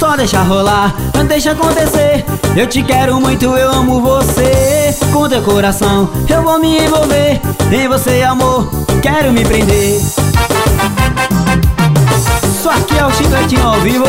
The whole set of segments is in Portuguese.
Só deixa rolar, não deixa acontecer. Eu te quero muito, eu amo você. Com teu coração eu vou me envolver. Em você, amor, quero me prender. Isso aqui é o Chicletinho ao vivo.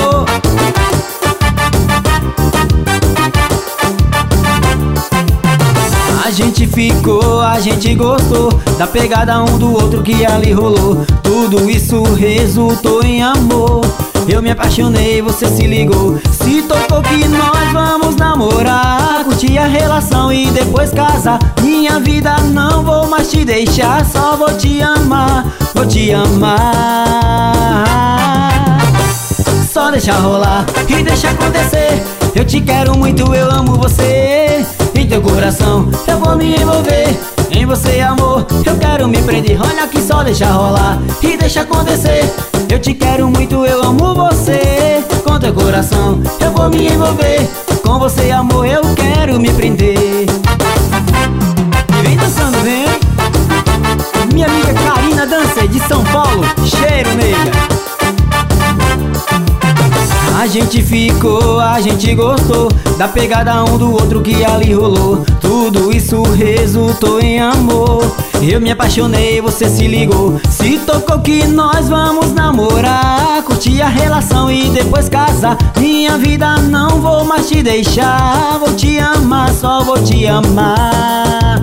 A gente ficou, a gente gostou da pegada um do outro que ali rolou. Tudo isso resultou em amor. Eu me apaixonei, você se ligou. Se tocou que nós vamos namorar, curtir a relação e depois casar. Minha vida não vou mais te deixar, só vou te amar, vou te amar. Só deixa rolar e deixa acontecer. Eu te quero muito, eu amo você. Em teu coração eu vou me envolver. Em você, amor, eu quero me prender. Olha que só deixa rolar e deixa acontecer. Eu te quero muito, eu amo você. Com teu coração eu vou me envolver. Com você, amor, eu quero me prender. E vem dançando, vem. Minha amiga Karina Dança de São Paulo. Cheiro, nega. A gente ficou, a gente gostou da pegada um do outro que ali rolou. Tudo isso resultou em amor. Eu me apaixonei, você se ligou. Se tocou que nós vamos namorar, curtir a relação e depois casar. Minha vida não vou mais te deixar, vou te amar, só vou te amar.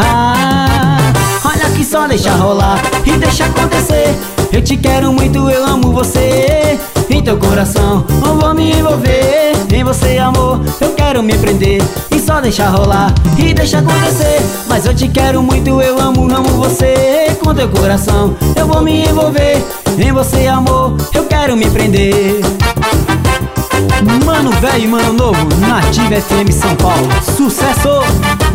Olha que só deixa rolar e deixa acontecer. Eu te quero muito, eu amo você. Em teu coração eu vou me envolver. Em você, amor, eu quero me prender. E só deixa rolar e deixa acontecer. Mas eu te quero muito, eu amo você. Com teu coração eu vou me envolver. Em você, amor, eu quero me prender. Mano velho e mano novo, Nativa FM São Paulo. Sucesso!